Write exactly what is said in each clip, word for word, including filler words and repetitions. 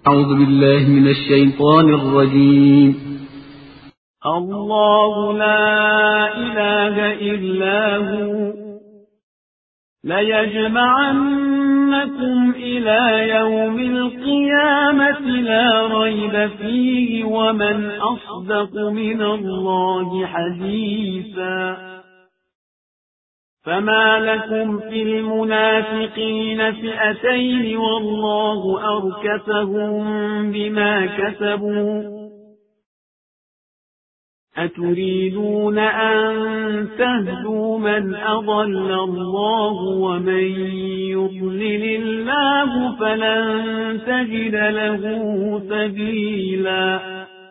أعوذ بالله من الشيطان الرجيم. الله لا إله إلا هو ليجمعنكم إلى يوم القيامة لا ريب فيه ومن أصدق من الله حديثا. فما لكم في المنافقين فئتين والله أركسهم بما كسبوا أتريدون أن تهدوا من أضل الله ومن يضلل الله فلن تجد له سبيلا.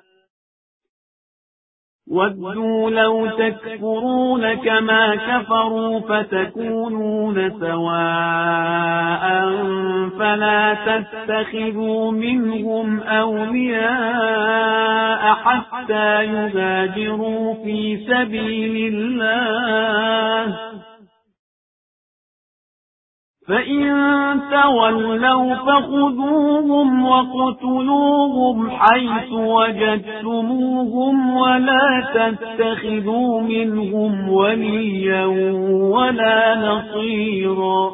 ودوا لو تكفرون كما كفروا فتكونون سواء فلا تتخذوا منهم أولياء حتى يهاجروا في سبيل الله فإن تولوا فخذوهم وقتلوهم حيث وجدتموهم ولا تتخذوا منهم وليا ولا نصيرا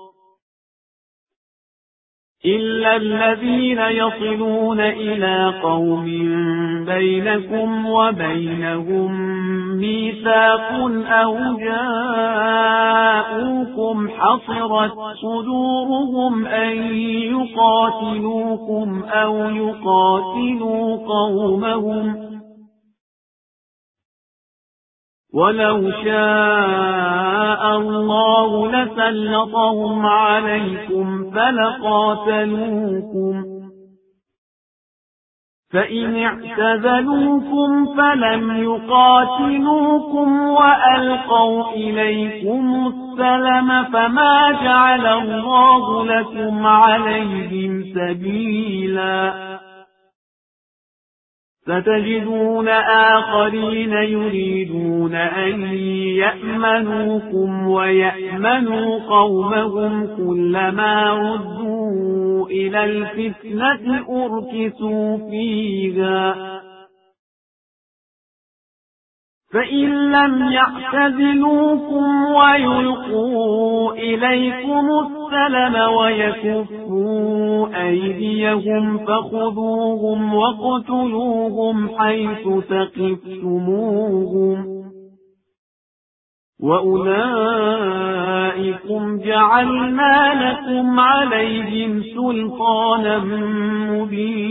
إلا الذين يصلون إلى قوم بينكم وبينهم ميثاق أو جاءوكم حصرت صدورهم أن يقاتلوكم أو يقاتلوا قومهم ولو شاء الله لسلطهم عليكم فلقاتلوكم فإن اعتزلوكم فلم يقاتلوكم وألقوا إليكم السلم فما جعل الله لكم عليهم سبيلا. ستجدون آخرين يريدون أن يأمنوكم ويأمنوا قومهم كلما ردوا إلى الفتنة أركسوا فيها فإن لم يعتزلوكم ويلقوا إليكم السلم ويكفوا أيديهم فخذوهم واقتلوهم حيث ثقفتموهم وأولئكم جعلنا لكم عليهم سلطانا مبينا.